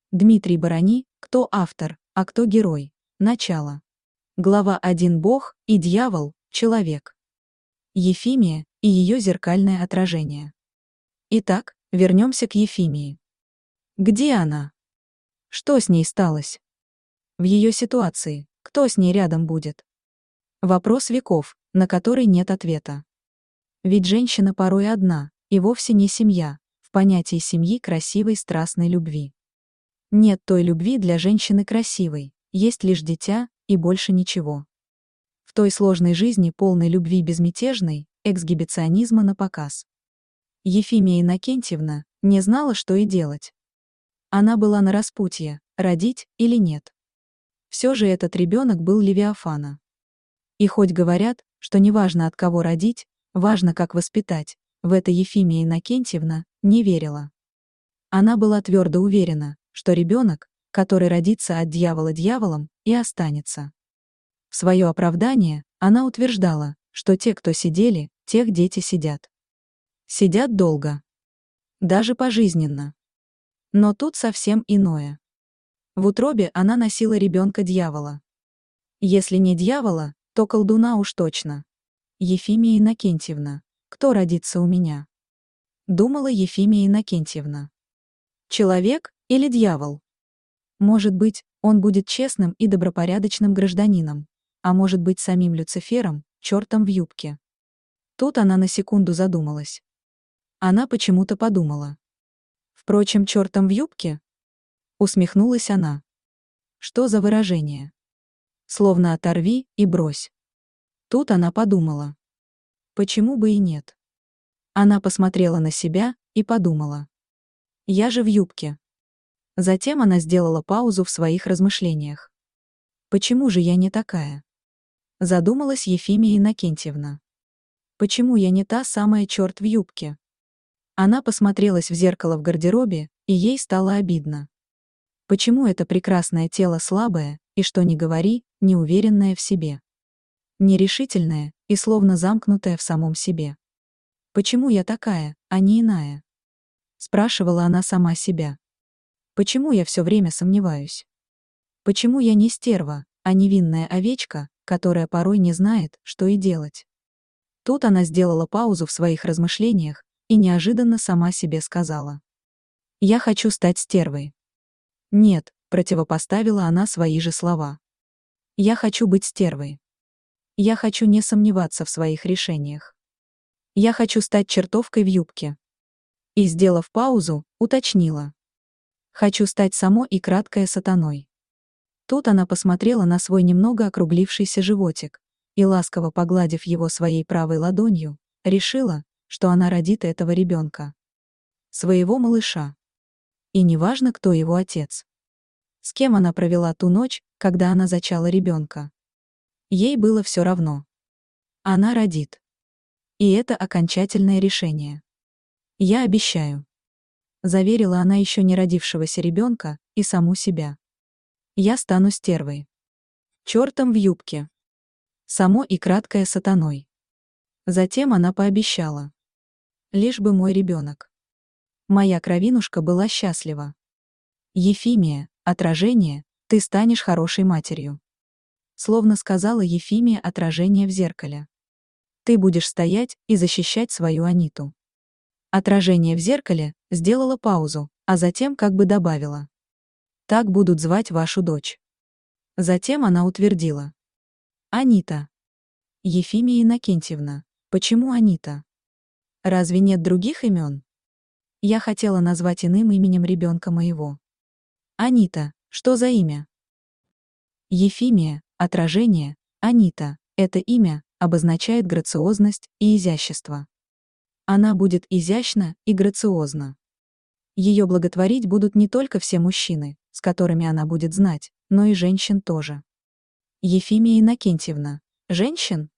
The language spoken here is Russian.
Дмитрий Борони, кто автор, а кто герой. Начало. Глава 1. Бог и дьявол, человек. Ефимия и ее зеркальное отражение. Итак, вернемся к Ефимии. Где она? Что с ней сталось? В ее ситуации, кто с ней рядом будет? Вопрос веков, на который нет ответа. Ведь женщина порой одна, и вовсе не семья, в понятии семьи красивой страстной любви. Нет той любви для женщины красивой, есть лишь дитя, и больше ничего. В той сложной жизни, полной любви безмятежной, эксгибиционизма напоказ. Ефимия Иннокентьевна не знала, что и делать. Она была на распутье, родить или нет. Все же этот ребенок был Левиафана. И хоть говорят, что не важно от кого родить, важно как воспитать, в это Ефимия Иннокентьевна не верила. Она была твердо уверена, что ребенок, который родится от дьявола дьяволом, и останется. В свое оправдание она утверждала, что те, кто сидели, тех дети сидят. Сидят долго. Даже пожизненно. Но тут совсем иное. В утробе она носила ребенка дьявола. Если не дьявола, то колдуна уж точно. Ефимия Иннокентьевна, кто родится у меня? Думала Ефимия Иннокентьевна. Человек или дьявол? Может быть, он будет честным и добропорядочным гражданином, а может быть самим Люцифером, чертом в юбке. Тут она на секунду задумалась. Она почему-то подумала. Впрочем, чертом в юбке? Усмехнулась она. Что за выражение? Словно оторви и брось. Тут она подумала. Почему бы и нет? Она посмотрела на себя и подумала. Я же в юбке. Затем она сделала паузу в своих размышлениях. Почему же я не такая? Задумалась Ефимия Иннокентьевна. Почему я не та самая черт в юбке? Она посмотрелась в зеркало в гардеробе, и ей стало обидно. Почему это прекрасное тело слабое, и что ни говори, неуверенное в себе? Нерешительное и словно замкнутое в самом себе. Почему я такая, а не иная? Спрашивала она сама себя. Почему я все время сомневаюсь? Почему я не стерва, а невинная овечка, которая порой не знает, что и делать? Тут она сделала паузу в своих размышлениях и неожиданно сама себе сказала. Я хочу стать стервой. Нет, противопоставила она свои же слова. Я хочу быть стервой. Я хочу не сомневаться в своих решениях. Я хочу стать чертовкой в юбке. И, сделав паузу, уточнила. Хочу стать само и краткое сатаной. Тут она посмотрела на свой немного округлившийся животик и, ласково погладив его своей правой ладонью, решила, что она родит этого ребенка. Своего малыша. И неважно, кто его отец. С кем она провела ту ночь, когда она зачала ребенка. Ей было все равно. Она родит. И это окончательное решение. Я обещаю. Заверила она еще не родившегося ребенка и саму себя. Я стану стервой. Чертом в юбке. Само и краткое сатаной. Затем она пообещала. Лишь бы мой ребенок. Моя кровинушка была счастлива. Ефимия, отражение, ты станешь хорошей матерью. Словно сказала Ефимия отражение в зеркале. Ты будешь стоять и защищать свою Аниту. Отражение в зеркале сделала паузу, а затем как бы добавила. Так будут звать вашу дочь. Затем она утвердила. Анита. Ефимия Иннокентьевна, почему Анита? Разве нет других имен? Я хотела назвать иным именем ребенка моего. Анита, что за имя? Ефимия, отражение, Анита, это имя обозначает грациозность и изящество. Она будет изящна и грациозна. Ее благотворить будут не только все мужчины, с которыми она будет знать, но и женщин тоже. Ефимия Иннокентьевна, женщин?